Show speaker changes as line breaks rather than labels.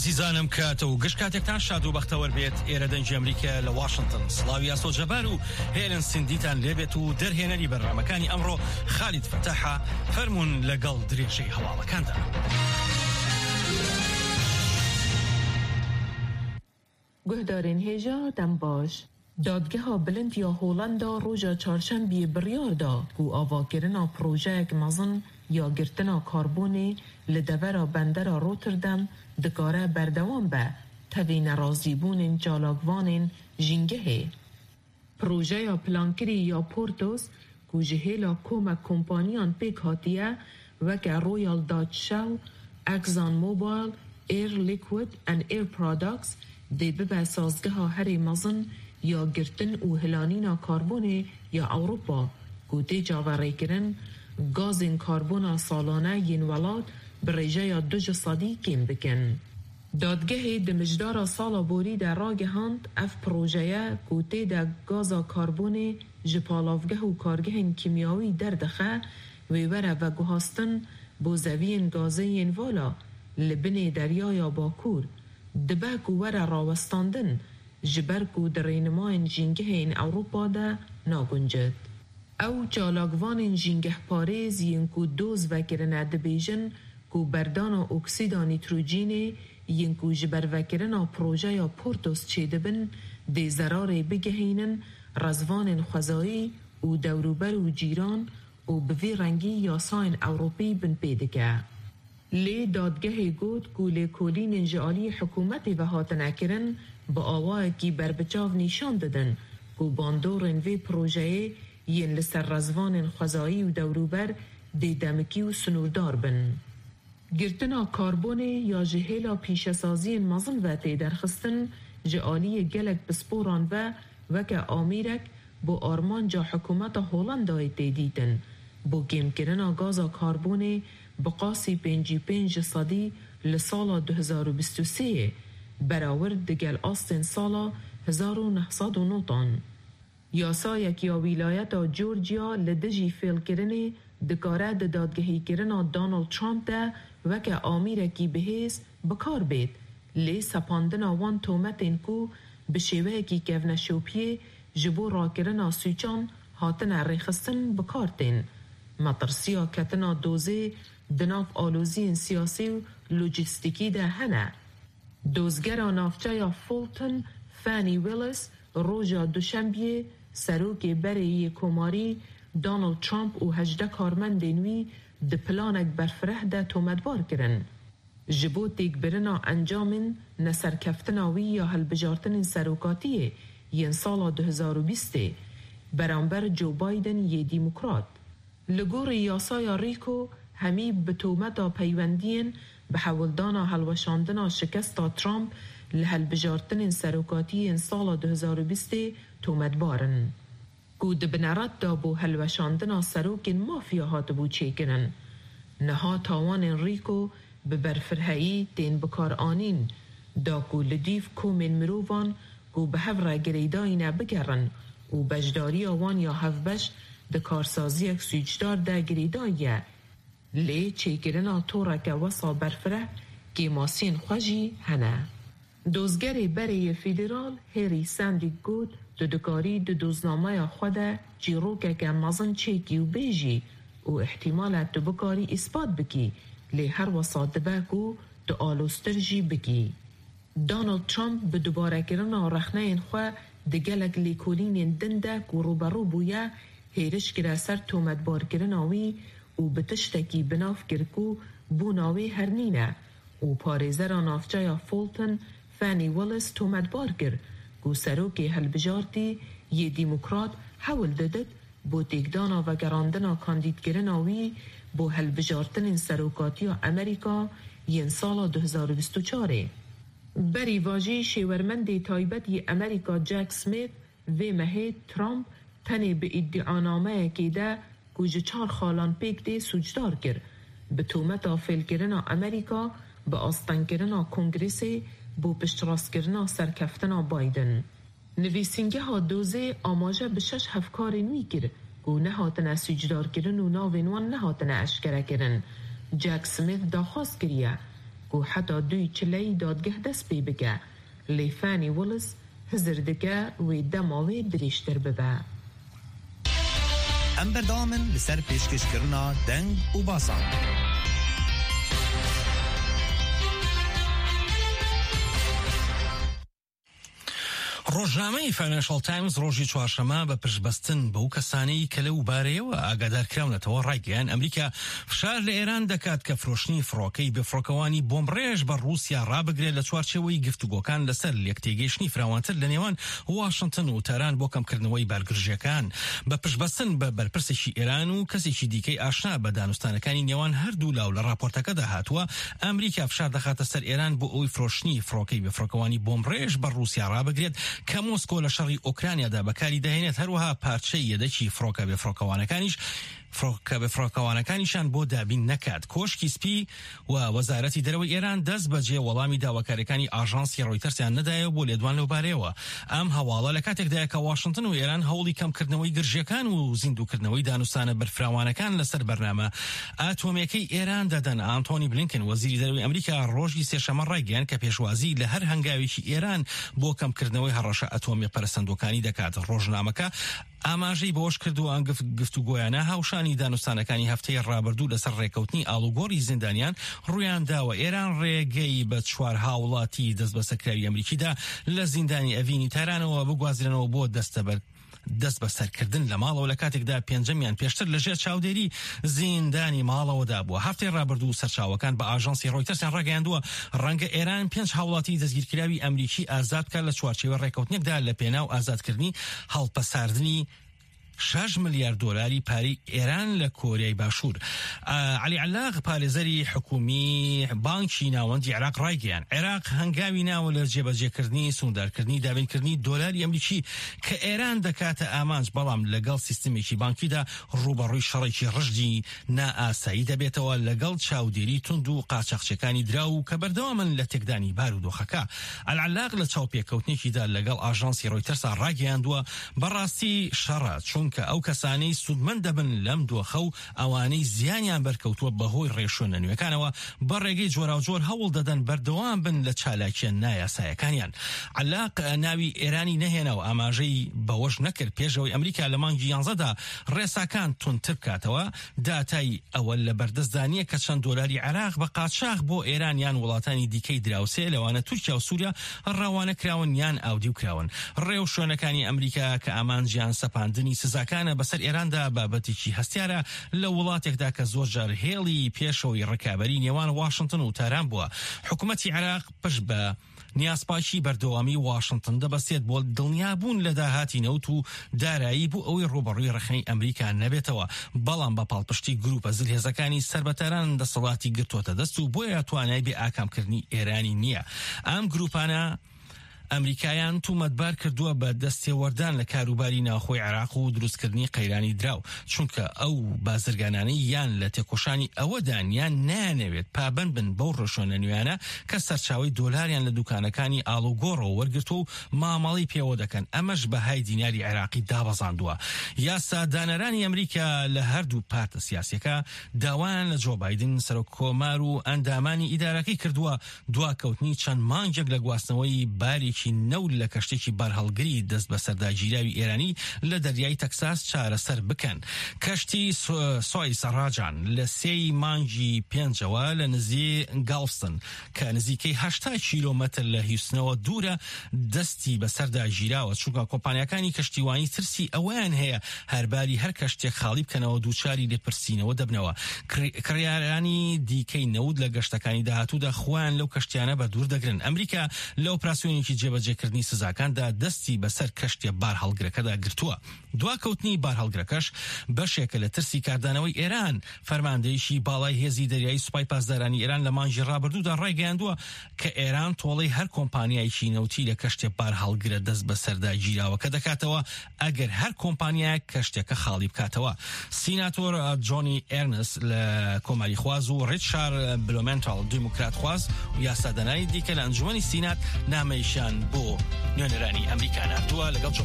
عزیزانم کاتە و گشت کاتێکتان شاد و بەختەوەر بێت ئێرە دەنجی ئەمریکا لە واشنگتن. سڵاوی ئاسۆ جەبار و هێلن سندیتان لێبێت و دەرهێنەری بەرنامەکانی ئەمڕۆ خالید فتاحە فەرمون لەگەڵ درێژەی هەواڵەکاندا.
گهدارین هێژا دەم باش. دادگەها بلند یا هۆڵەندا ڕۆژە چارشەمبیە بڕیار دا و ئاواکردنا پرۆژەیەک مەزن یا گرتنا کاربونی لە دەڤەرا بەندەرا ڕۆتردەم دکارە بەردەوام بە تەوی نەڕازیبوونین جالاگوانین ژینگەهێ. پرۆژەیا پلانکری یا پۆرتۆس کو ji hêla kômek kompaniyan pêk hatiye weke Royal Dutch Shell, Exxon Mobil, Air Liquide and Air Products dê bibe sazgeha herê mezin ya girtin û hilanîna karbonê ya Ewropa ku tê caverêkirin gazên karbona salane yên welat bi rêjeya 2% kêm bikin. Dadgehê di mijdara sala borî de ragihand ev projeye ku tê de gaza karbonê ji palavgeh û kargehên kîmyawî derdixe wê were veguhastin bo zeviyên gazeyên vala li binê deryaya Bakur dibe ku were rawestandin ji ber ku di rênimayên jîngehên Ewropa de naguncit. Ew çalakvanên jîngehparêz yên ku doz vekirine dibêjin ku berdana oksîda nîtrojînê yên ku ji ber vekirina projeya Portos çêdibin dê zerarê bigehînin rezvanên xwezayî û dewrûber û cîran û bi vê rengî yasayên Ewropî bin pê dike. Lê dadgehê got ku lêkolînên ji aliyê hikûmetê ve hatine kirin bi awayekî berbiçav nîşan didin ku bandorên vê projeyê yên li ser rezvanên xwezayî û dewrûber dê demikî û sunûrdar bin. Girtina karbonê ya ji hêla pîşesaziyên mezin ve tê derxistin ji aliyê gelek pisporan ve weke amîrek bo armanca hikûmeta Holandayê tê dîtin bo kêmkirina gaza karbonê bi qasî 55% li sala 2023 berawir digel astên sala 1990. Yasayek ya wîlayeta Georgia li dijî fêlkirinê dikare di dadgehîkirina Donald Trump de weke amîrekî bihêz bikar bêt lê sepandina wan tometên ku bi şêweyekî kevneşopiyê ji bo rakirina sûçan hatine rêxistin bikar tên. Metirsiya ketina dozê di nav aloziyên siyasî û lojîstikî de hene. Dozgera navçeya Fulton Fani Willis roja duşembiyê serokê berê yê komarî Donald Trump û 18 karmendên wî di planek berfireh de tometbar kirin. Ji bo têkbirina encamên neserkeftina wî ya hilbijartinên serokatiyê yên sala 2020 beramber Joe Biden yê Demokrat. Li gorî yasaya Rico hemî bi tometa peywendiyên bi hewildana helweşandina şikesta Trump li hilbijartinên serokatiyên sala 2020 tometbarin. Ku di bineret da bo helweşandina serokên mafya hatibû çêkirin. Niha tawanên Rico bi berfirheyî tên bikar anîn da ku li dîv komên mirovan ku bi hev re girêdayîne bigerin û bejdariya wan ya hevbeş di karsaziyek sûcdar de girêdayî ye. Lê çêkirina toreke wesa berfireh kêmasiyên xwe jî hene. Dozgerê berê federal Harry Sandy got tu dikarî di doznameya xwe de çîrokeke mezin çêkî û bêjî û ihtimal tu bikarî îspat bikî lê her wesa dibe ku tu alostir jî bikî. Donald Trump bi dubarekirina rexneyên xwe di gelek lêkolînên din de ku rûberû bûye hêriş kire ser tometbarkirina wî û bi tiştekî binav kir ku bûna wê hernîne û parêzera navçeya Fulton Fani Willis tometbar kir ku serokê hilbijartî yê Demokrat hewil didit bo têkdana vegerandina kandîdkirina wî bo hilbijartinên serokatiya Amerîka yên sala 2024. Berî vajî şêwermendê taybetî Amerîka Jack Smith vê mehê Trump tenê bi îddianameyekê de ku ji 4 xalan pêk tê sûcdar kir bi tometa fêlkirina Amerîka bi astenkirina Kongresê bo piştrastkirina serkeftina Biden. Nivîsîngeha dozê amaje bi 6 hevkarên wî kir ku nehatine sûcdarkirin û navên wan nehatine eşkerekirin. Jack Smith daxwaz kiriye و حتی دوی چلی دادگه دست بی بگه لیفانی ولس هزر دگه و دماوی دریشتر ببه.
ام بردامن لسر پیشکش کرنا دنگ و باسان.
ڕۆژنامەی فاینانشال تایمز ڕۆژی چوارشەمە بە پشتبەستن بەو کەسانەی کە لەو بارەیەوە ئاگادارکراونەتەوە ڕایگەیان ئەمریکا فشار لە ئێران دەکات کە فرۆشتنی فڕۆکەی بفڕۆکەوانی بۆمبڕێژ بە رووسیا ڕابگرێت لە چوارچێوەی گفتوگۆکان لەسەر لەکتێگەیشتنی فراوانتر لە نێوان واشنگتن و تاران بۆ کەمکردنەوەی بارگرژیەکان. بە پشتبەستن بە بەرپرسێکی ئێران و کەسێکی دیکەی ئاشنا بە دانوستانەکانی نێوان هەردوو لاو لە راپۆرتەکەدا هاتووە ئەمریکا فشار دەخاتە سەر ئێران بۆ ئەوەی فرۆشتنی فڕۆکەی بفڕۆکەوانی بۆمبڕێژ بە رووسیا ڕابگرێت کە مۆسکۆ لە شەڕی ئۆکرانیادا بەکاری دەهێنێت، هەروەها پارچەی یەدەکی فڕۆکە بفڕۆکەوانەکانیشان بۆ دابین نەکات. کۆشکی سپی و وەزارەتی دەرەوەی ئێران دەست بەجێ وەڵامی داواکاریەکانی ئاژانسی ڕۆیتەرسیان نەدایەوە بۆ لێدوان لەو بارەیەوە. ئەم هەواڵە لە کاتێکدایە کە واشنگتن و ئێران هەوڵی کەمکردنەوەی گرژیەکان و زیندووکردنەوەی دانوستانە بەرفراوانەکان لەسەر بەرنامە ئاتۆمیەکەی ئێران دەدەن. ئانتۆنی بلینکن وەزیری دەرەوەی ئەمریکا ڕۆژی سێشەمە ڕایگەیان کە پێشوازی لە هەر هەنگاوێکی ئێران بۆ کەمکردنەوەی هەڕەشە ئەتۆمی پەرستەندوەکانی دەکات. ڕۆژنامەکە ئاماژەی بەوەش کردووە ئەم گفتوگۆیانە هاوشانی دانوستانەکانی هەفتەی ڕابردوو لەسەر ڕێکەوتنی ئاڵوگۆڕی زیندانیان ڕوویان داوە. ئێران ڕێگەی بە 4 هاوڵاتی دەست بە سەرکراوی ئەمریکیدا لە زیندانی ئەڤینی تارانەوە بگوازرێنەوە بۆ دەست بە سەرکردن لە ماڵەوە لە کاتێکدا پێنجەمیان پێشتر لەژێر چاودێری زیندانی ماڵەوەدا بووە. هەفتەی ڕابردوو سەرچاوەکان بە ئاژانسی ڕۆیتەرسیان ڕاگەیاندووە ڕەنگە ئێران 5 هاوڵاتی دەستگیرکراوی ئەمریکی ئازاد بکات لە چوارچێوە ڕێکەوتنێکدا لە پێناو ئازادکردنی هەڵپەساردنی 6 ملیارد دلاری پاری ئێران لە کۆریای باشوور. علی علاق پارێزەری حکومی بانکی ناوەندی عێراق ڕایگەیان عێراق هەنگاوی ناوە لە جێبەجێکردنی سوودارکردنی دابینکردنی دۆلاری ئەمریکی کە ئێران دەکاتە ئامانج، بەڵام لەگەڵ سیستمێکی بانکیدا ڕوبەڕووی شەڕێکی ڕژدی نائاسایی دەبێتەوە لەگەڵ چاودێری تند و قاچاقچەکانی دراو کە بەردەوامن لە تێکدانی بارودۆخەکە. علاق لە چاوپێکەوتنێکیدا لەگەڵ ئاژانسی ڕۆیتەرسا ڕاگەیاندووە بەڕاستی شەڕە، چونکە ئەو کەسانەی سودمەند دەبن لەم دۆخە و ئەوانەی زیانیان بەرکەوتووە بەهۆی ڕێشۆنە نوێەکانەوە بە ڕێگەی جۆراوجۆر هەوڵ دەدەن بەردەوام بن لە چالاکیە نایاسایەکانیان. علاق ناوی ئێرانی نەهێنەوە، ئاماژەی بەوەش نەکرد پێشەوەی ئەمریکا لە مانگی 11دا ڕێساکان تونتر بکاتەوە داتای ئەوە لە بەردەستدانیە کە چەند دۆلاری عێراق بە قاچاق بۆ ئێران یان وڵاتانی دیکەی دراوسێ لەوانە تورکیا و سووریا ڕاوانە کراون یان ئاودی و کراون. ڕێو شوێنەکانی ئەمریکا کە ئامانجیان سەپاندنی سزاکانە بەسەر ئێراندا بابەتێکی هەستیارە لە وڵاتێکدا کە زۆر جار هێڵی پێشەوەی ڕکابەری نێوان واشنگتن و تاران بووە. حکوومەتی عێراق پشت بە نیازپاشی بەردەوامی واشنگتن دەبەستێت بۆ دڵنیابوون لە داهاتی نەوت و دارایی بوو ئەوەی ڕوبەڕووی ڕخنەی ئەمریکا نەبێتەوە، بەڵام بە پاڵپشتی گروپە زلهێزەکانی سەربەتاران دەسەڵاتی گرتوۆتە دەست و بۆیە توانای بێ ئاکامکردنی ئێرانی نییە. ئەم گروپانە ئەمریکایان تومەتبار کردووە بە دەستێوەردان لە کاروباری ناوخۆی عێراق و دروستکردنی قەیرانی دراو، چونکە ئەو بازرگانانەی یان لە تێکۆشانی ئەوەدان یان نانەوێت پابند بن بەو ڕۆژۆنە نوێیانە کە سەرچاوی دۆلاریان لە دوکانەکانی ئاڵوگۆڕەوە وەرگرتو و مامەڵی پێوە دەکەن. ئەمەش بەهای دیناری عێراقی دابەزاندووە. یاسا دانەرانی ئەمریکا لە هەردوو پارتە سیاسیەکە داوایان لە جۆ بایدن سەرۆکۆمار و ئەندامانی ئیدارەکەی کردووە دواکەوتنی چەند مانگێک لە گواستنەوەی باری نەول لە کەشتێکی بەرهەڵگری دەست بە سەرداگیراوی ئێرانی لە دەریای تەکساس چارەسەر بکەن. کەشتی سۆی سەڕاجان لە 3 مانگی 5ەوە لە نزی گاڵستن کە نزیکەی 80 کیلۆمەتر لە هیوستنەوە دوورە دەستی بە سەرداگیراوە، چونکە کۆمپانیەکانی کەشتیوانی ترسی ئەویان هەیە هەرباری هەر کەشتێک خاڵی بکەنەوە دووچاری لێپرسینەوە دەبنەوە. کڕیارانی دیکەی نەود لە گەشتەکانی داهاتوودا خوان لەو کەشتیانە بە دوور دەگرن. ئەمریکا لە ئۆپراسیۆنێکی جێبەجێکردنی سزاکاندا دەستی بەسەر کەشتێ بار هەڵگرەکەدا گرتووە. دواکەوتنی بار هەڵگرەکەش بەشێکە لە ترسی کاردانەوەی ئێران. فەرماندەیشی باڵای هێزی دەریایی سوپای پاسدارانی ئێران لە مانگی ڕابردوودا ڕایگەیاندووە کە ئێران تۆڵەی هەر کۆمپانیایکی نەوتی لە کەشتێ بار هەڵگرە دەست بە سەرداگیراوە کە دەکاتەوە ئەگەر هەر کۆمپانیایەک کەشتێکە خاڵی بکاتەوە. سیناتۆر جۆنی ئێرنس لە کۆماری خواز و ڕیچارد بلومنتال دیموکرات خواز و یاسادانانی دیکە لە ئەنجومەنی سینات نامەیشان بۆ نوێنەرانی ئەمریکا نردووە لەگەڵ